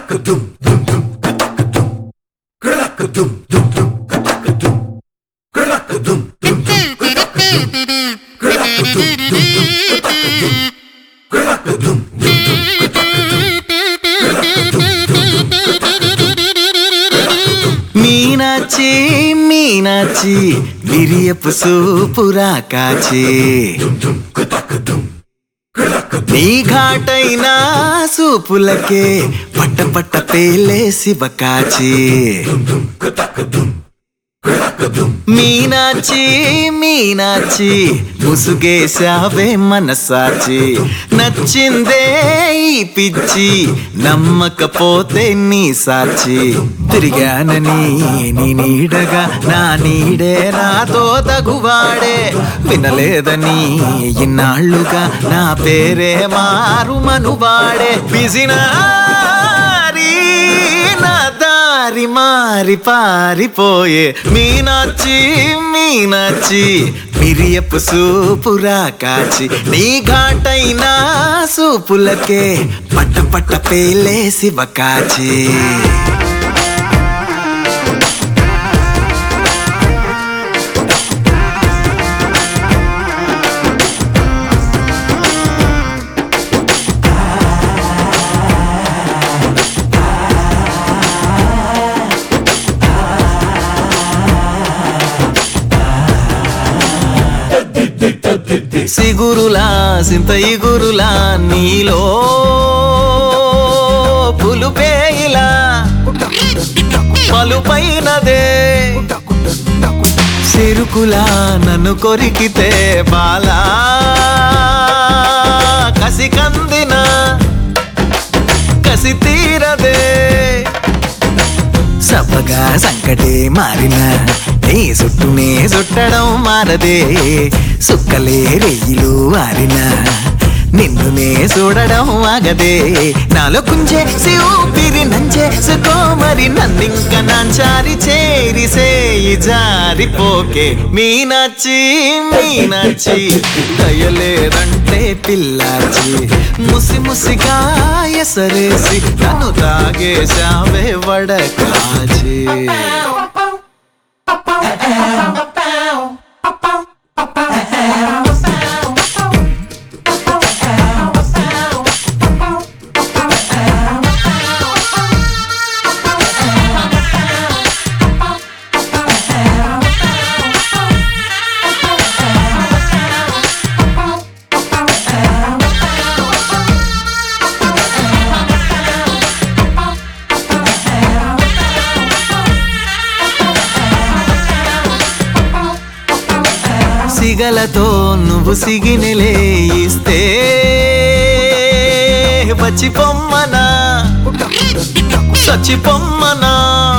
మీనాచి మీనాచి విరియపు సూపురా కాచి నీ ఘాటైన సూపులకే పట్ట పట్ట పేలే శివకాచి మీనాచి మీనాచి ముసుగేశావే మనసాచి నచ్చిందే ఈ పిచ్చి నమ్మకపోతే నీ సాచి తిరిగానని నీ నీడగా నా నీడే నాతో తగువాడే వినలేదని ఇన్నాళ్ళుగా నా పేరే మారు మనువాడే పిసినారి నా దారి మారి పారిపోయే మీనాచి మీనాచి మిరియపు సూపురా కాచి నీ ఘాటైన సూపులకే పట్ట పట్ట పేలే శివకాచి సిగురులా సింత ఇగురులా నీలో పులుపేయిలా పలుపైనదే సిరుకులా నన్ను కొరికితే బాలా కసి కందిన కసి తీరదే సబ్బగా సంకటే మారిన నీ చుట్టూనే చుట్టడం మారదే సుక్కలే రెయ్యిలు ఆరిన నిన్నునే చూడడం ఆగదే నాలో కుంజే ఊపిరి నంచే సుకోమరి నన్నింక నాంచారి చేరి సేయి జారిపోకే మీనాచి మీనాచి దయలేదంటే పిల్లాచి ముసి ముసిగా ఎసరేసి నన్ను తాగేశావే వడకాచి సిగలతో నువ్వు సిగినెలే ఇస్తే వచ్చి పొమ్మనా సచ్చి పొమ్మనా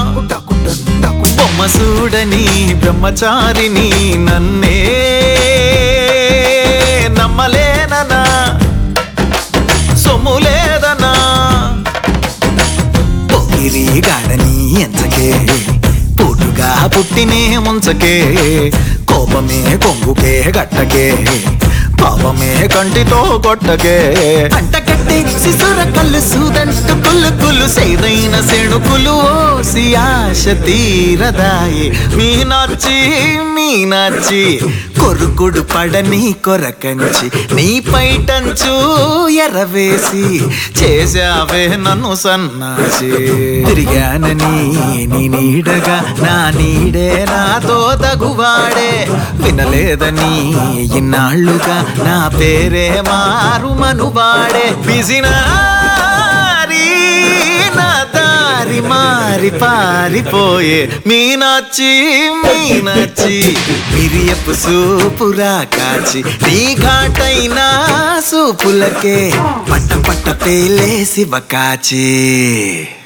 బొమ్మ చూడని బ్రహ్మచారిని నన్నే నమ్మలేననా సొమ్ములేదనా పొగిరి గాడని ఎంచకే పోటుగా పుట్టినే ముంచకే కోపమే కొంగుకే గట్టకే పాపమే కంటితో కొట్టకే అంటకట్టి శిశుర కళ్ళు సూదంటు కుళ్ళు కుళ్ళు సేదైన సెణుకులు ఓసి ఆశ తీరదాయి మీనాచి మీనాచి కొరుకుడు పడని కొరకంచి నీ పైటంచు ఎరవేసి చేశావే నన్ను సన్నాసి తిరిగానని నీ నీడగా నా నీడే నాతో తగువాడే వినలేదని ఇన్నాళ్ళుగా నా పేరే మారు మనువాడే పిసినారి నా దారి మారి పారిపోయే మీనాచి మీనాచి మిరియపు సూపురా కాచి నీ ఘాటైన సూపులకే పట్ట పట్ట పేలే శివకాచి